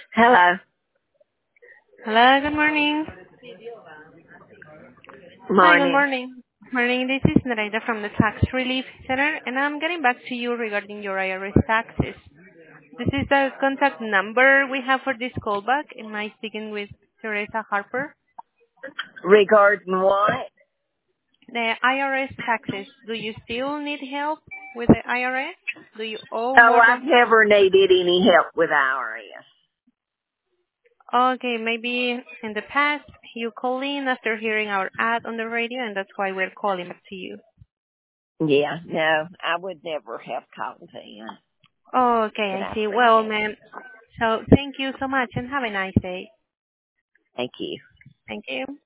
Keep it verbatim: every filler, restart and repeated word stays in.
Hello. Hello, good morning. Hi, good Morning. morning. Morning, this is Nareda from the Tax Relief Center, and I'm getting back to you regarding your I R S taxes. This is the contact number we have for this callback. Am I speaking with Teresa Harper? Regarding what? The I R S taxes, do you still need help with the I R S? Do you owe Oh, more I've than... never needed any help with I R S. Okay, maybe in the past you called in after hearing our ad on the radio, and that's why we're calling back to you. Yeah, no, I would never have called in, Okay, but I I see. Well, appreciate it. ma'am, so thank you so much and have a nice day. Thank you. Thank you.